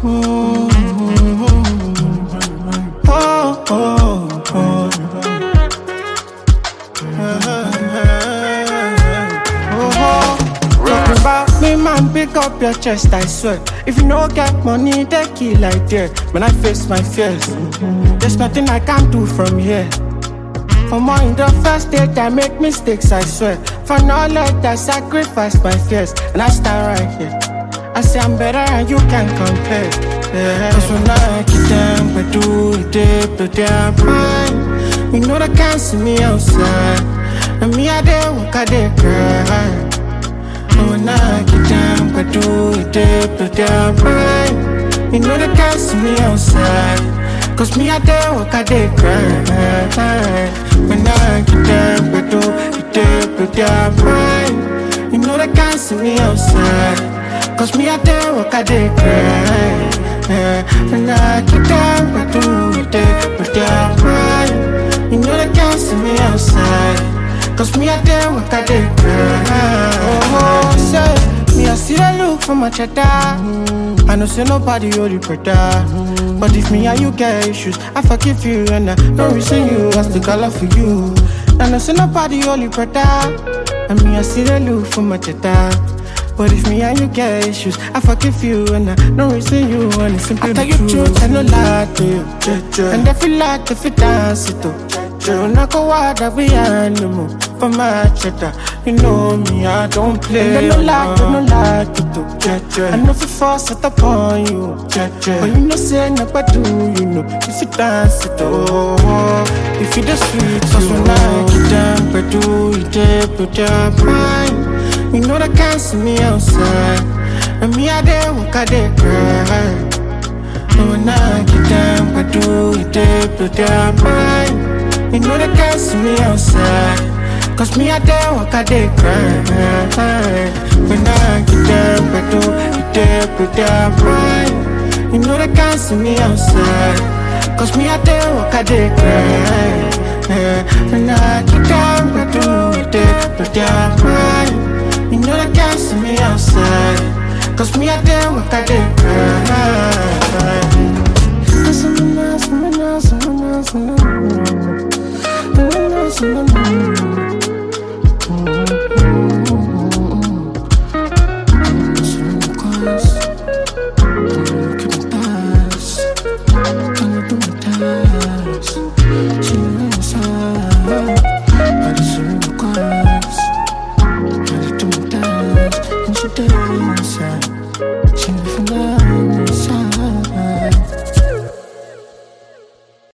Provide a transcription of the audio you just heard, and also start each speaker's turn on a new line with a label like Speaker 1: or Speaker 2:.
Speaker 1: Oh, oh, oh. Talking about me, man, pick up your chest, I swear. If you no get money, they kill like that. When I face my fears, there's nothing I can do from here. For more in the first date, I make mistakes, I swear. For knowledge, I sacrifice my fears. And I stand right here. I say I'm better and you can't compare. Yeah. Cause when I get down, I do it, they blow their mind. You know they can't see me outside. And me, I dey walk, I dey cry. And when I get down, I do it, they blow their mind. You know they can't see me outside. Cause me, I dey walk, I dey cry. When I get down, I do it, they blow their mind. You know they can't see me outside. Cause me, I dey walk, I dey cry. When I get down, I do it, they blow their mind. You know they can't see me outside. Cause me, I dey walk, I dey cry. Oh, say, me, I see they look for my cheddar. I know say nobody hold you better. But if me and you get issues, I forgive you and I don't reason you. I still got love for you. I know say nobody hold you better. And me, I see they look for my cheddar. But if me and you get issues, I forgive you and I don't reason you. And it's simply the truth, I no lie to you. And I feel like if you dance it up, you not go out that we animal for my cheddar. You know me, I don't play. And I no like to do. I know if you force it upon you, but you know say nobody do. You know if you dance it up, if you the sweet. Cause when I get down, I do it, they blow their mind. You know they can't see me outside. And me, I dey walk, I dey cry. And when I get down, I do it, they blow their mind. You know they can't see me outside. Cause me, I dey walk, I dey cry. When I get down, I do it, they blow their mind. You know they can't see me outside. Cause me, I dey walk, I dey cry. When I get down, I do it, they blow their mind. You know they can't see me outside. Cause me, I dey walk, I dey cry. Cause someone else, someone else, someone else, someone else, someone else. Inside.